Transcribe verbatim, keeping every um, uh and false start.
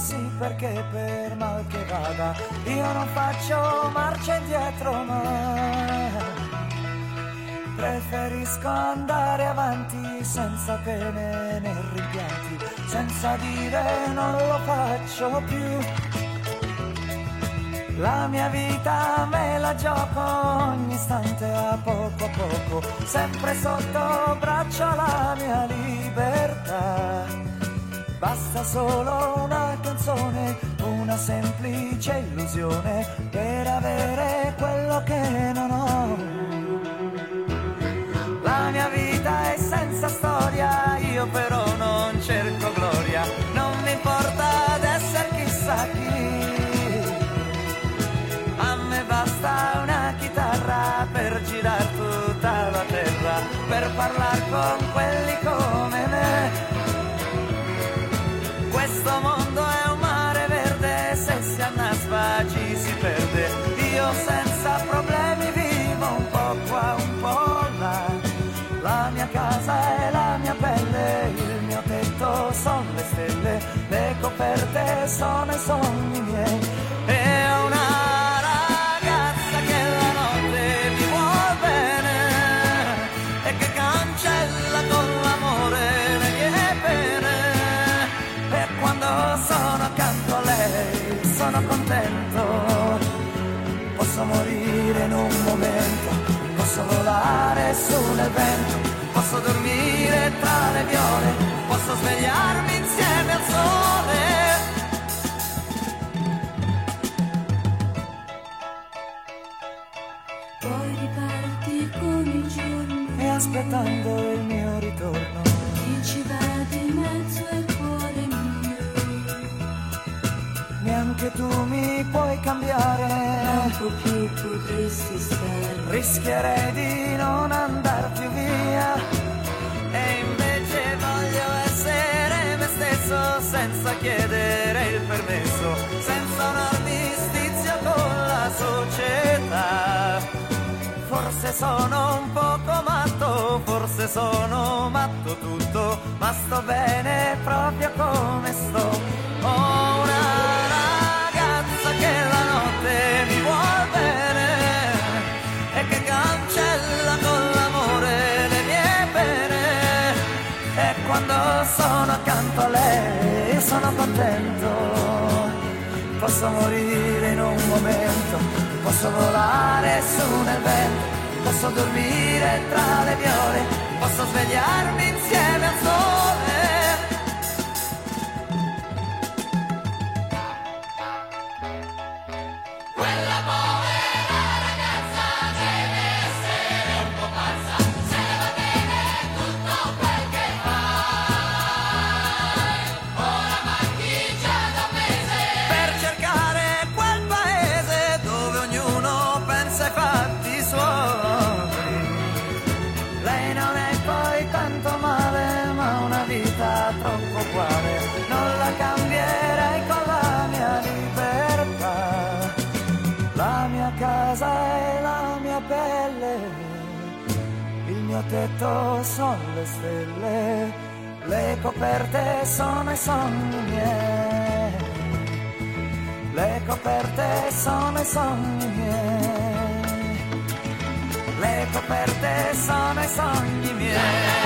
sì, perché per mal che vada io non faccio marcia indietro mai. Preferisco andare avanti senza pene né rimpianti, senza dire non lo faccio più. La mia vita me la gioco ogni istante a poco a poco, sempre sotto braccio la mia libertà. Basta solo una canzone, una semplice illusione per avere quello che non ho. La mia vita è senza storia, io però non cerco gloria, non mi importa d'essere chissà chi. A me basta una chitarra per girare tutta la terra, per parlare con quelli come me. Questo mondo è un mare verde, se si annaspa ci si perde. Io senza problemi vivo un po' qua, un po' là. La mia casa è la mia pelle, il mio tetto sono le stelle, le coperte sono i sogni miei. E una ragazza che la notte mi vuol bene e che cancella con l'amore le mie pene. E quando sono accanto a lei sono contento, posso morire in un momento, posso volare su nel vento, posso dormire tra le viole, posso svegliarmi insieme al sole. Poi riparti con i giorni e aspettando il mio ritorno chi ci va di mezzo è il cuore mio. Neanche tu mi puoi cambiare, Un po' più potresti stare, rischierei di non andar più via. E invece voglio essere me stesso senza chiedere il permesso, senza un armistizio con la società. Forse sono un poco matto, forse sono matto tutto, ma sto bene proprio come sto. Ho una ragazza che la notte mi vuol bene e che cancella con l'amore le mie pene. E quando sono accanto a lei sono contento, posso morire in un momento, posso volare su nel vento, posso dormire tra le viole, posso svegliarmi insieme al sole. Quella povera ragazza deve essere un po' pazza, se ne va bene tutto quel che fai. Ora manchi già da un mese Per cercare quel paese dove ognuno pensa ai fatti suoi. Lei non è poi tanto male, ma una vita troppo uguale, non la cambierei con la mia libertà. La mia casa è la mia pelle, il mio tetto sono le stelle, le coperte sono i sogni miei. Le coperte sono i sogni miei, le coperte sono i sogni miei.